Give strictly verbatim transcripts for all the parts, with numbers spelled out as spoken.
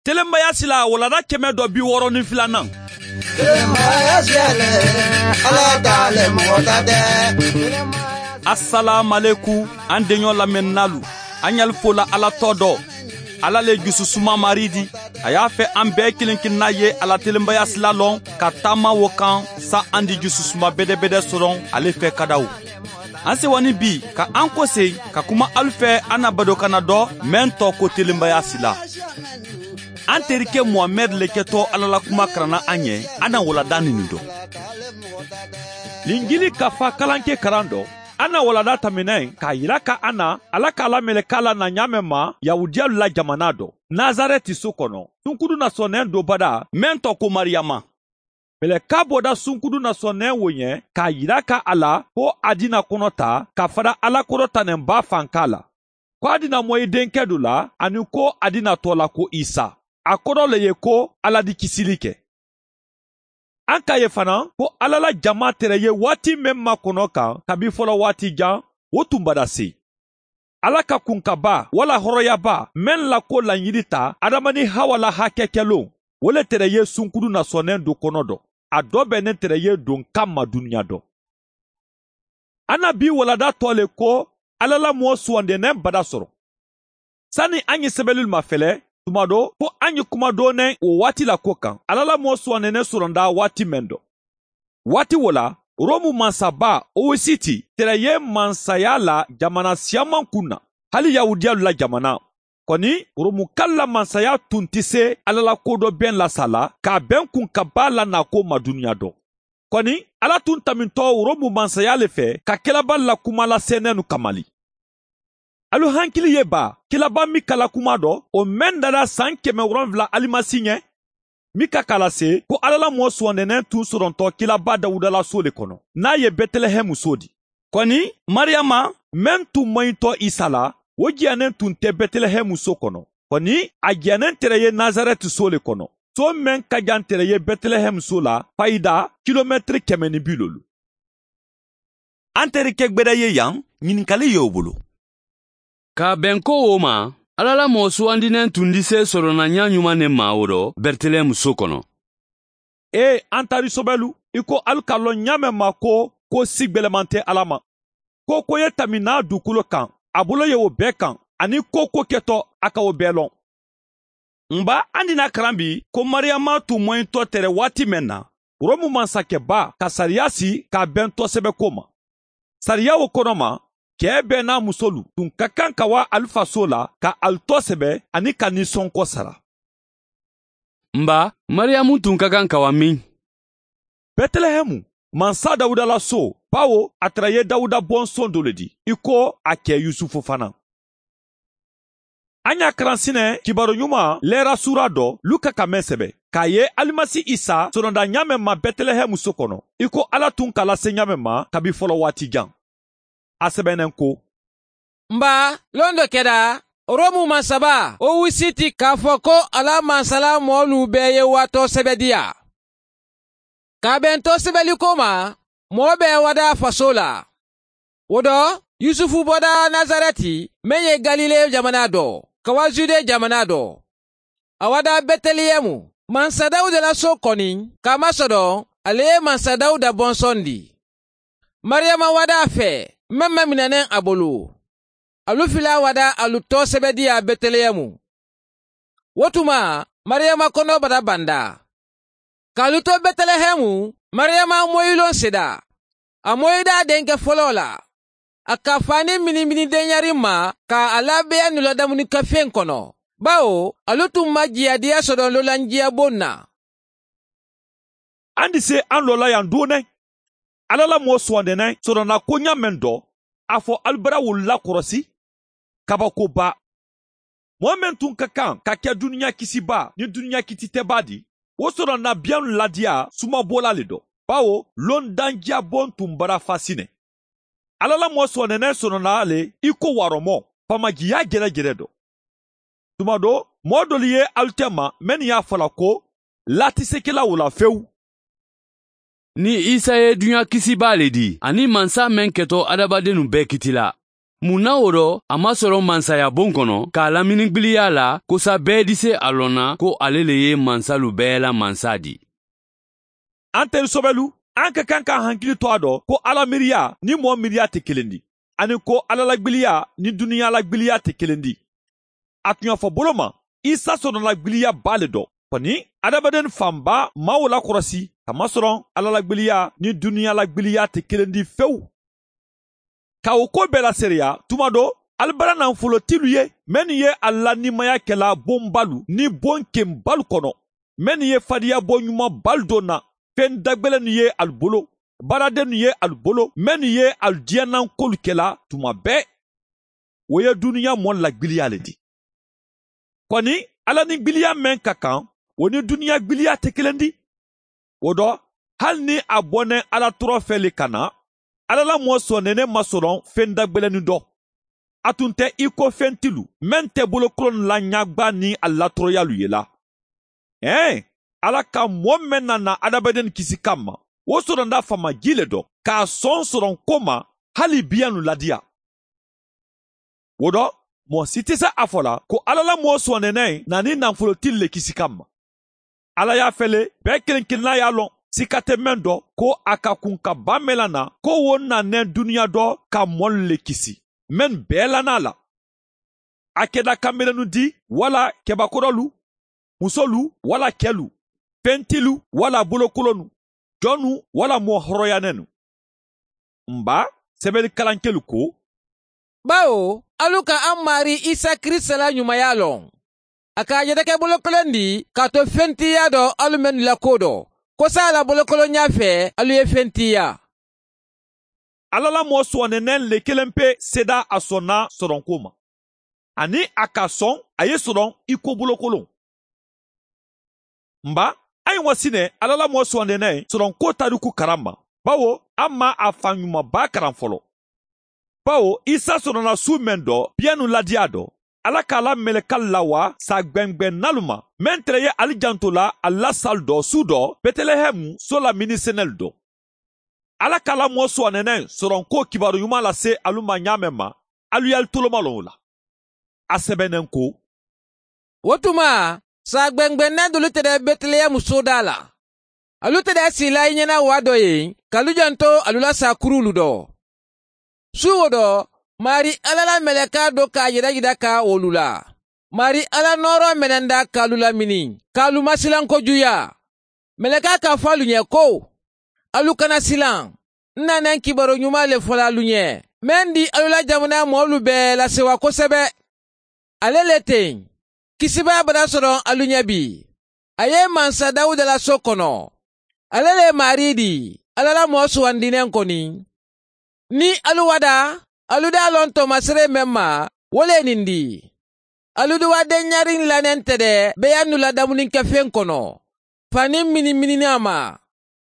Telembaya sila walada keme do bi woro ni filanan. Telembaya sile ala dale motade. Assalamu alaikum andenyo la mennalu. Anyal fola ala todo. Ala le jususuma maridi. Aya fe ambe kilinkin naye ala telembaya sila lon katama wokan sa andi jususuma bede bede soron ale fe kadawu. Anse wani bi ka anko se ka kuma alfe anabado kanado mento ko telembaya sila. Anterike Mohamed leketo alala kuma karana anye ana walada nindo. Lingili kafa kalanke karando ana walada tamine ka yiraka ana alaka ala melekala na nyamema Yahudia la jamanado Nazareti sokono sunkudu na sonen do bada mento ko Mariama. Meleka boda sunkudu na sonen wonye ka yiraka ala ko adina konota ka fada ala korota nemba fankala. Ko adina moyi denkedula ani ko adina tola ko Isa. Akoro le ye ko ala di kisilike. Anka ye fana ko alala jama tere ye wati memma kono kan kabi folo wati jan wotumbada si. Alaka kunkaba wala horoyaba men la ko la yirita adamani hawala hakekelo wole tere ye sunkudu na sonen do konodo adobe ne tere ye don kama dunya do. Anabi walada tole ko alala mo suwande ne bada soro. Sani anyi sebelul mafele tumado po anyi kumado ne o wati la kokan alala mo swanene suronda wati mendo wati wola romu mansaba o city tereye mansaya la jamana siaman kuna hali Yahudia la jamana koni romu kala mansaya tuntise alala kodo ben la sala ka ben kun kabala na ko madunya do koni ala tuntaminto romu mansaya le fe ka kelaba la kumala senenu kamali. Alu hankili yeba, kilaba mikala kumado, o mendada san keme wronvla alimasinye, mika kalase, ko alala mwoswandene tu suronto kilaba Dawudala sole kono, na ye Bethlehem sodi. Kwani, Mariama, men tu mointo isala, wojianen tunte Bethlehem so kono. Kwani, agianen tereye Nazareth sole kono. So men kajan tereye Bethlehem sola, faida, kilometre kemeni bilolu. Anterike gbedeye yang, nyinkali yobulu. Ka benko woma, alala mosu andinen tundise sorona nyanyuma ne mauro, Bethlehem sokono. E antari sobelu, iko alkalo nyame mako ko sigbelemante alama. Ko koye tamina dukulo kan, abulo ye wo bekan, ani ko ko keto aka wo belon. Mba andina krambi, ko Mariama tu mointo tere wati mena, romu mansake ba, ka sariasi ka bento sebe koma. Saria wo konoma, Kebe na musolu tun kakan kawa alfa sola ka alto sebe ani ka nison kosara. Mba, Mariamu tun kakan kawa min. Bethlehemu, mansa Dawuda la so, pawo atraye Dawuda bon son doledi, iko ake Yusufu fana. Anya kransine kibaro nyuma lera surado luka kame sebe, ka ye alimasi Isa sononda nyame ma Bethlehemu sokono, iko ala tun kala se nyame ma kabi folo wati jan. Asebenenko. Mba, londo keda, romu mansaba, o wisiti kafoko ala mansala molu beye wato sebedia. Kabento sebeli koma, mobe wada fasola. Wodo, Yusufu boda Nazareti, menye Galile jamanado, kawajude jamanado. Awada Bethlehemu, mansadau de la sokoni, kamasodo, ale mansadau da bonsondi. Mariama wada fe, Mama minanen abolu. Alufila wada aluto sebedia Bethlehemu. Wotuma, Mariama kono bada banda. Kaluto Bethlehemu, Mariama moyilon seda. Amoyida denke folola. Akafani mini mini denyarima, ka alabe nulada munika kono. Bao, alutu magia dia sodon lolanjia bona. Andi se an lola yandone. Alala mo swandene sorona konya mendo afo albara wula korosi kabako ba Mohamed tun kakan ka ke dunya kisiba ni dunya kitite badi wo sorona bian ladia suma bola ledo bawo londangia bon tumbara fasine alala mo swandene sorona ale iko waromo pamagia gere gere do tumado modoliye altema men ya falako latisekela wula feu. Ni Isa ye dunya kisi bale di, ani mansa men keto adabadenu be kitila. mun na o rɔ a ma sɔrɔ mansaya bon kɔnɔ k'a laminigbiliya la kosa bɛɛ di se a lɔnna ko ale le ye mansalu bɛɛ la mansa di. An teri sobelu, an ka kan ka hankili to a dɔ ko Ala miiriya ni mɔɔ miiriya tɛ kelen di, ani ko Ala lagbiliya ni duniya lagbiliya tɛ kelen di. A tun y'a fɔ bolo ma, Isa sɔrɔ lagbiliya b'ale dɔ. Kɔni, adamaden fanba maaw lakɔrɔsi, kamasɔrɔ Ala lagbiliya ni duniya lagbiliya tɛ kelen di fewu. Ka o ko bɛɛ laseereya, tuma dɔ, alibara nafolotilu ye, minnu ye a lanimaya kɛla bonbalu ni bon kenbalu kɔnɔ, minnu ye fadiya bɔɲumanbalu dɔ na, fɛn dagbɛlɛnnu ye alu bolo, baaradennu ye alu bolo, minnu ye alu diɲɛnankolu kɛla tuma bɛɛ, o ye duniya mɔn lagbiliya le di. Kɔni, Ala ni gbiliya mɛn ka kan, o ni duniya gbiliya tɛ kelen di. O dɔ, hali ni a bɔnɛ Ala tɔrɔ fɛ le ka na, Ala la mɔɔ sɔnnɛnɛ ma sɔrɔ fɛn dagbɛlɛnni dɔ. A tun tɛ i ko fɛn tilu, mɛn tɛ bolokolon la ɲagba ni a latɔrɔyalu ye la. Ɛn, Ala ka mɔɔ mɛn nana adamaden kisi kama, o sɔrɔnda fama ji le dɔ, k'a sɔn sɔrɔn ko ma, hali biyanu ladiya. O dɔ, mɔɔ si tɛ se a fɔ la ko Ala la mɔɔ sɔnnɛnɛ na ni nafolotili le kisi kama. Ala y'a fɛle, bɛɛ kelen kelenna y'a lɔn. Sika tɛ mɛn dɔ ko a ka kun ka ba mɛla na ko wo nanɛ duniya dɔ ka mɔlu le kisi mɛn bɛɛ la n'a la. A kɛda kanberenu di wala kɛbakorɔlu, musolu wala kɛlu, fɛntilu wala bolokolonu, jɔnu wala mɔɔ hɔrɔyanɛnu. Nba sɛbɛnni kalankɛlu ko, bawo alu ka an maari Isa Kirista la ɲumanya lɔn. A k'a yɛrɛ kɛ bolokolon di k'a to fɛntiya dɔ alu mɛnnu la ko dɔ. Kosa la bolokolon ɲa fɛ alu ye fɛn tiya. Ala la mɔɔ sɔnnɛnɛ le kelen pe seda a sɔnna sɔrɔnko ma. Ani a ka sɔn a ye sɔrɔn i ko bolokolon. Nba, an ye wasinɛ Ala la mɔɔ sɔnnɛnɛ sɔrɔnko tariku karan ma. Bawo, an ma a fan ɲumanba karan fɔlɔ. Bawo, Isa sɔrɔnna su mɛn dɔ, biyɛnu ladiya dɔ. Ala k'a la mɛlɛkali la wa sa gbɛngbɛnnalu ma, mɛn tɛrɛ ye ali janto la a la sali dɔ su dɔ Betelehɛmu so la minisenɛli dɔ. Ala k'a la mɔɔ sɔnnɛnɛ sɔrɔnko kibaru ɲuman lase alu ma ɲaamɛ ma, alu y'alu tolomalon o la. A sɛbɛnnen ko, o tuma sa gbɛngbɛnnɛ dolu tɛrɛ Betelehɛmu so da la. Alu tɛrɛ sila i ɲɛna wa dɔ ye, k'alu janto alu la sa kurulu dɔ. Su o dɔ, Mari Ala la mɛlɛka dɔ k'a yɛrɛ yira ka olu la. Mari Ala nɔrɔ mɛnɛnda k'alu lamini, k'alu ma silan kojuya. Mɛlɛka k'a fɔ alu ɲɛ ko, alu kana silan, n nanɛ kibaru ɲuman le fɔla alu ɲɛ, mɛn di alu la jamana mɔɔlu bɛɛ lasewa kosɛbɛ. Ale le ten, kisibaya bada sɔrɔ alu ɲɛ bi. A ye mansa Dawuda la so kɔnɔ. Ale le Mari di, Ala la mɔɔ sugandinen kɔni. Ni alu wada, alu da lɔn tɔmasere mɛn ma, wole nin di. Alu du wa den ɲarin lanen tɛdɛ bɛya nu la damunin kɛ fen kɔnɔ. Fani mini mini ama.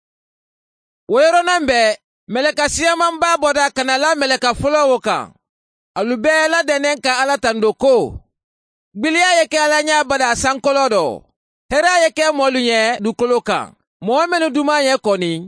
Woyoronan bɛ, mɛlɛka siyaman ba bɔda kana la mɛlɛka fɔlɔ wo kan. Alu bɛɛ la dɛnen ka Ala tando ko. Gbiliya ye kɛ Ala ɲa bada sankɔlɔ dɔ. Hɛrɛ ye kɛ mɔlu ɲɛ dukolo kan. Mɔgɔ minnu duma ɲɛ kɔni.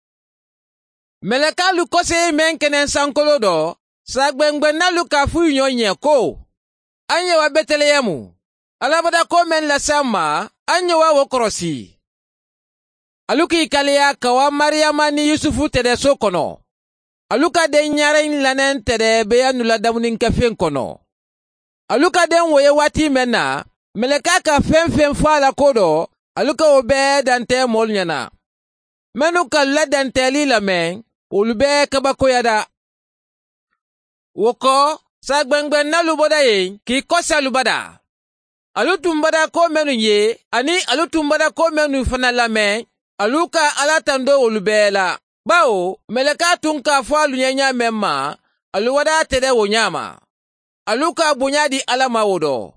Mɛlɛka lu kɔse mɛn kɛnɛ sankɔlɔ dɔ. Sa gbɛngbɛnnalu ka fu ɲɔ ɲɛ ko. An ye wa Betelehɛmu. Alabada ko mɛn lasa ma, an ye wa wo kɔrɔsi. Alu k'i kaliya ka wa Mariyama ni Yusufu tɛdɛ so kɔnɔ. Alu ka den ɲaren lanen tɛdɛ beya nu la damunin kɛ fen kɔnɔ. Alu ka den woye waati mɛn na, mɛlɛka ka fɛn fɛn fɔ a la ko dɔ, alu ka o bɛɛ dantɛ mɔlu ɲɛna. Mɛnu ka la dantɛli lamɛn, olu bɛɛ kabakoya da. Wo kɔ, sa gbɛngbɛnnalu bɔda ye k'i kɔsi alu bada. Alu tun bada ko mɛnu ye, ani alu tun bada ko mɛnu fana lamɛn, alu ka Ala tando olu bɛɛ la. Bawo, mɛlɛka tun k'a fɔ alu ɲɛ ɲamɛn ma, alu wada tɛdɛ wo ɲama. Alu ka bonya di Ala ma wo dɔ.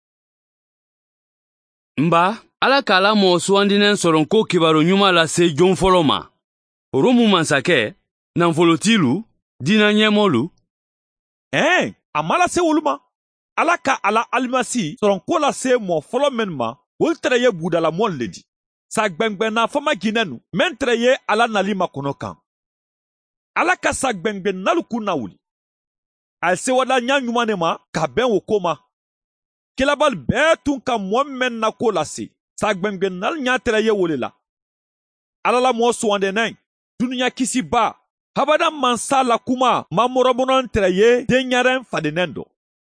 Nba, Ala k'a la mɔɔ sugandinen sɔrɔ ko kibaru ɲuman lase jon fɔlɔ ma. Romu mansakɛ, nafolotilu, diinɛ ɲɛmɔlu. ɛn a ma lase olu ma. Ala ka Ala alimasi sɔrɔnko lase mɔɔ fɔlɔ minnu ma, olu tɛrɛ ye budala mɔɔlu le di. Sa gbɛngbɛnna fama ginɛnu mɛn tɛrɛ ye Ala nali ma kɔnɔ kan. Ala ka sa gbɛngbɛnnalu kun na wuli. a se wada ɲa ɲuman de ma ka bɛn o ko ma. Kelabal bɛɛ tun ka mɔgɔ mɛn na ko lase sa gbɛngbɛnnal ɲa tɛrɛ ye wole la. Ala la mɔgɔ suwandɛnɛ duniya kisi ba habada mansa la kuma ma mɔrɔbɔnɔ tɛrɛ ye den ɲarɛn fadenɛn dɔ.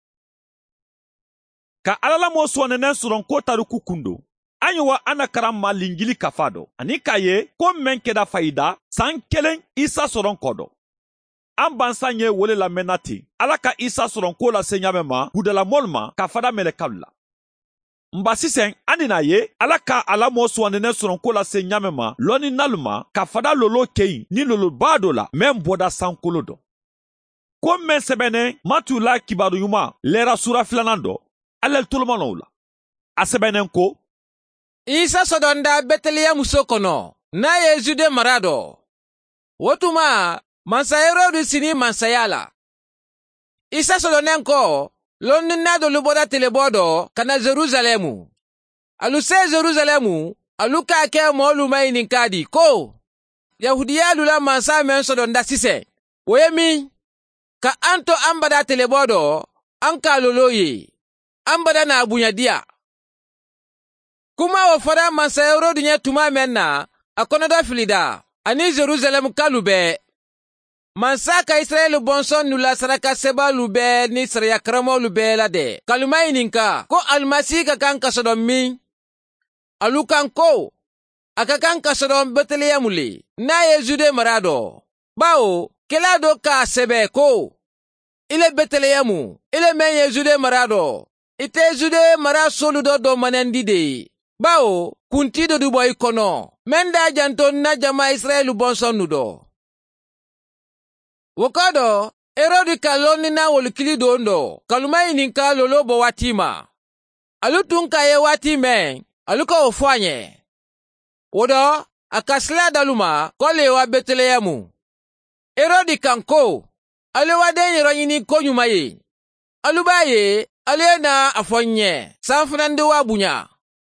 Ka Ala la mɔgɔ suwandɛnɛ sɔrɔ ko tariku kundo. An ye wa ana karama lingili kafa dɔ ani k'a ye ko mɛn kɛda fayida san kelen Isa sɔrɔ kɔ dɔ. An bansa ye wole lamɛnna ten Ala ka Isa sɔrɔ ko lase ɲamɛ ma gudalamɔlu ma ka fada mɛlɛkalu la. Nba sisan an dina ye Ala ka ala mɔ suwandɛnɛ sɔrɔ ko lase ɲamɛ ma lɔni nalu ma ka fada lolo keyi ni lolo ba dɔ la mɛn bɔda sankolo dɔ. Ko mɛn sɛbɛnɛ Matu la kibaru ɲuman lɛra sura filanan dɔ alɛl tolomanaw la. A sɛbɛnɛ ko Isa sɔdɔnda Betelehemu so kɔnɔ n'a ye Jude mara dɔ. O tuma mansa Herodu sini mansaya la. Isa sɔdɔnnen kɔ lɔnni n'a dolu bɔra telebɔ dɔ ka na Jerusalemu. Alu se Jerusalemu alu k'a kɛ mɔɔlu ma ɲininka di ko Yahudiya lula mansa mɛn sɔdɔnda sisɛ o ye min? Ka an to an bada telebɔ dɔ an k'a lolo ye an bada n'a bonya diya. Kuma o fɔra mansa Herodu ɲɛ tuma mɛn na a kɔnɔdɔ filida ani Jerusalem kalu bɛɛ. Mansa ka Israɛl bɔnsɔn nula saraka sebalu bɛɛ ni sariya karamɔgɔlu bɛɛ la dɛ. Kaluma ɲininka ko Alimasi ka kan ka sɔrɔ min? Alu kan ko a ka kan ka sɔrɔ Betelehemu le n'a ye Jude mara dɔ. Bawo kɛla dɔ k'a sɛbɛ ko ile Betelehemu ile mɛn ye Jude mara dɔ. I tɛ Jude mara solu dɔ dɔ manɛndi de. Bawo kunti dɔ du bɔ i kɔnɔ mɛn da janto na jama Israɛl bɔnsɔn nu dɔ. Wokodo Herodu ka lɔnni na wolokili don dɔ kaluma ɲininka lolo bɔ waati ma. Alu tun ka ye waati mɛn alu ka o fɔ a ɲɛ. O dɔ a ka sila dalu ma k'ale wa Betelehemu. Herodu kan ko ale wa den yɔrɔ ɲini ko ɲuman ye. Alu b'a ye ale ye na a fɔ n ɲɛ sanfɛnɛndi wa bonya.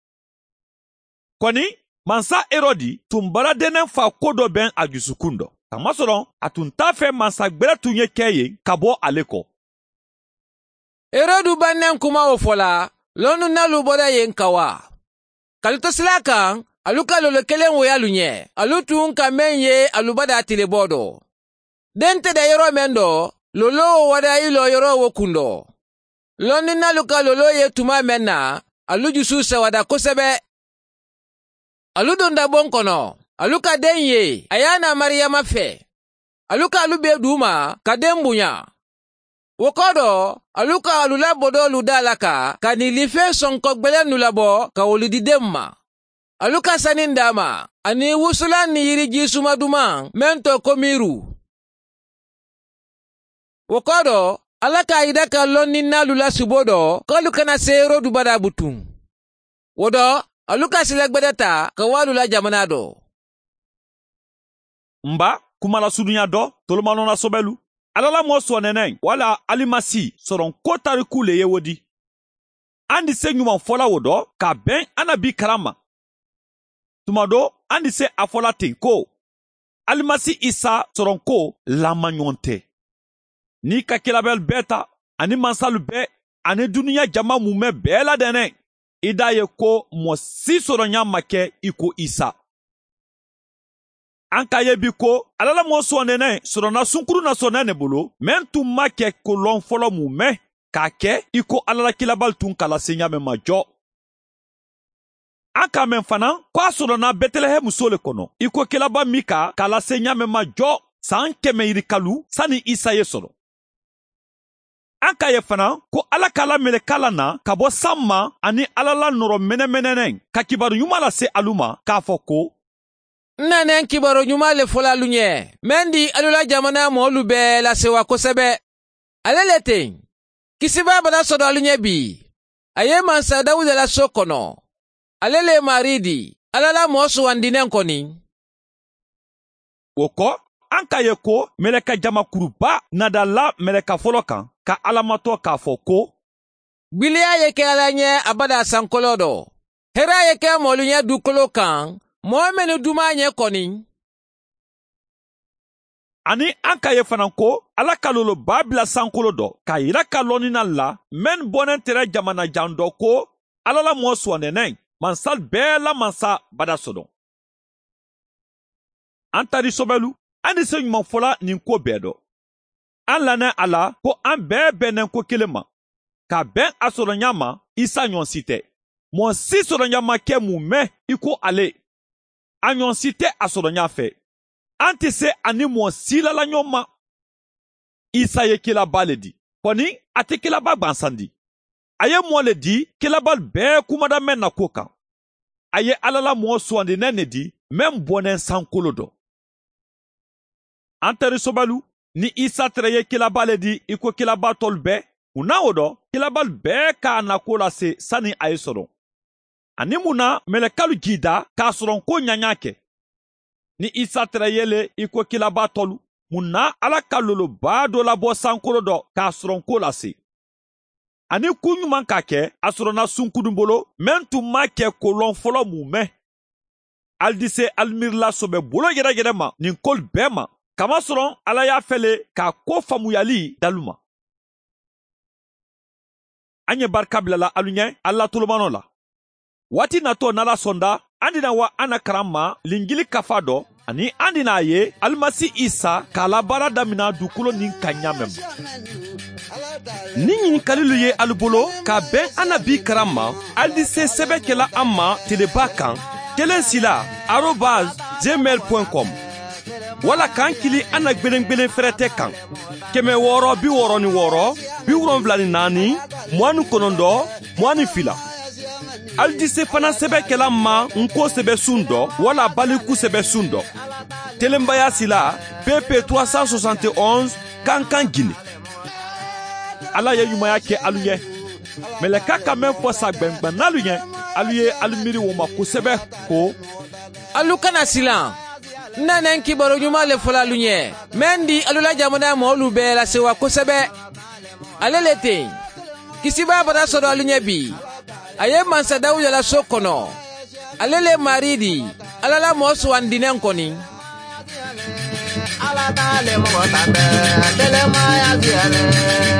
Kɔni mansa Herodi tun baradɛnɛ fa ko dɔ bɛn a dusukun dɔ. Kamasɔrɔ a tun t'a fɛ mansa gbɛrɛ tun ye kɛ ye ka bɔ ale kɔ. Herodu bannen kuma o fɔla lɔnni nalu bɔra yen ka wa. Kalito sila kan alu ka lolo kelen woyalu ɲɛ alu tun ka mɛn ye alu bada telebɔ dɔ. Den tɛ da yɔrɔ mɛn dɔ lolo wada ilo yɔrɔ wo kun dɔ. Lɔnni nalu ka lolo ye tuma mɛn na alu jusu sɛwada kosɛbɛ. Alu donda bon kɔnɔ. Alu ka den ye a y'a na Mariyama fɛ. Alu ka alu bɛ d'u ma ka den bonya. O kɔ dɔ alu ka alu labɔ dɔlu da la ka ka nilifɛn sɔnkɔ gbɛlɛn nu labɔ ka olu di den ma. Alu ka sani d'a ma ani wusulan ni yiriji suma duman mɛn tɔ ko miiru. O kɔ dɔ Ala ka yida ka lɔnni n'alu la subo dɔ k'alu kana se Herodu bada butun. O dɔ alu ka sila gbɛdɛ ta ka w'alu la jamana dɔ. Nba kumala sudunya dɔ tolomanona sobɛlu Ala la mɔ suwandɛnɛ wala Alimasi sɔrɔ ko tariku le ye wodi. An di se ɲuman fɔla o dɔ ka bɛn anabi karama. Tuma dɔ an di se a fɔla ten ko Alimasi Isa sɔrɔ ko lamaɲɔgɔn tɛ. Ni ka kilabɛl bɛɛ ta ani mansalu bɛɛ ani duniya jama mumɛ bɛɛ la dɛnɛ. I da ye ko mɔ si sɔrɔ ɲa ma kɛ i ko Isa. An ka ye bi ko Ala la mɔ suwandɛnɛ sɔrɔna sunkuru na sɔnɛ ne bolo mɛn tun ma kɛ kolɔn fɔlɔ mun mɛn k'a kɛ i ko Ala la kilabal tun kala se ɲamɛ ma jɔ. An ka mɛn fana ko a sɔrɔna Betelehemu so le kɔnɔ i ko kilaba min ka kala se ɲamɛ ma jɔ san kɛmɛ yirikalu sani Isa ye sɔrɔ. An ka ye fana ko Ala k'a lamɛnɛ kala na ka bɔ san ma ani Ala la nɔrɔ mɛnɛmɛnɛnɛ ka kibaru ɲuman lase alu ma k'a fɔ ko Nnanen kibaro ɲuman le fɔla alu ɲɛ mɛn di alu la jamana mɔɔlu bɛɛ lasewa kosɛbɛ. Ale le ten kisiba bada sɔrɔ alu ɲɛ bi a ye mansa Dawuda la so kɔnɔ. Ale le mari di Ala la mɔɔ suwandinɛ kɔni. O kɔ an ka ye ko mɛlɛka jamakuruba nadala mɛlɛka fɔlɔ kan ka alamatɔ k'a fɔ ko Gbiliya ye kɛ Ala ɲɛ a bada sankɔlɔ dɔ. Hɛrɛ ye kɛ mɔɔlu ɲɛ dukolo kan mɔɔ minnu duma ɲɛ kɔni. ani an ka ye fana ko Ala ka loloba bila sankolo dɔ k'a yira ka lɔnina la men bɔnen tɛrɛ jamana jan dɔ ko Ala la mɔɔ suwandɛnɛ mansal bɛɛ la mansa bada sɔdɔn. An tari sobɛlu an ni se ɲumanfɔla nin ko bɛɛ dɔ. An lanɛ a la ko an bɛɛ bɛnnen ko kelen ma ka bɛn a sɔrɔɲa ma Isa ɲɔgɔn si tɛ. Mɔgɔ si sɔrɔɲa ma kɛ mun mɛn i ko ale. A ɲɔgɔn si tɛ a sɔrɔɲa fɛ. An tɛ se ani mɔgɔ si lala ɲɔgɔn ma. Isa ye kelaba le di. Kɔni a tɛ kelaba gbansan di. A ye mɔgɔ le di kelaba bɛɛ kumada mɛn na ko kan. A ye Ala la mɔgɔ suwandinɛ ne di mɛn bɔnɛ sankolo dɔ. An teri sobalu ni Isa tɛrɛ ye kelaba le di i ko kelaba tɔlu bɛɛ. Munna o dɔ kelaba bɛɛ k'a nako lase sani a ye sɔrɔ. Ani munna mɛlɛkalu jida k'a sɔrɔ ko ɲaɲa kɛ. Ni Isa tɛrɛ yele i ko kelaba tɔlu. Munna Ala ka loloba dɔ labɔ sankolo dɔ k'a sɔrɔ ko lase. Ani ku ɲuman ka kɛ a sɔrɔna sunkudun bolo mɛn tun ma kɛ kolɔn fɔlɔ mun mɛn. Aldise almirila sobɛ bolo yɛrɛyɛrɛ ma nin ko bɛɛ ma. Kama sɔrɔ Ala y'a fɛle k'a ko faamuyali dalu ma. An ye barika bilala alu ɲɛ Ala tolomano la. Waati natɔ n'Ala sɔnda an dina wa an na karan ma lingili kafa dɔ ani an dina a ye alimasi Isa k'a labaara damina dukolo nin ka ɲamɛ ma. Ni ɲinikalilu ye alu bolo k'a bɛn an na bi karan ma Aldise sɛbɛ kɛla an ma teleba kan kelen sila arobase gmail point com wala k'an kili an na gwelen gwelen fɛrɛtɛ kan kɛmɛ wɔɔrɔ bi wɔɔrɔ ni wɔɔrɔ bi wolonwula ni naani mugan ni kɔnɔntɔn mugan ni fila. Aldise fana sɛbɛ kɛla ma nko sɛbɛ sun dɔ wala baliku sɛbɛ sun dɔ. Telenbaya sila P P trois cent soixante et onze Kankan Guinée. Ala ye ɲumanya kɛ alu ye. Mɛlɛka ka mɛn fɔ sa gbɛngbɛn n'alu ye alu ye alu miiri o ma kosɛbɛ ko. Alu kana silan. Nana kibaru ɲuman le fɔla alu ɲɛ. Mɛn di alu la jamana ma olu bɛɛ lase wa kosɛbɛ. Ale le ten. Kisiba bada sɔrɔ alu ɲɛ bi. A ye mansa Dawuda la so kɔnɔ. Ale le mari di. Ala la mɔɔ suwandinɛ kɔni. Ala t'ale mɔgɔ ta tɛ, telemaya fiyɛlɛ.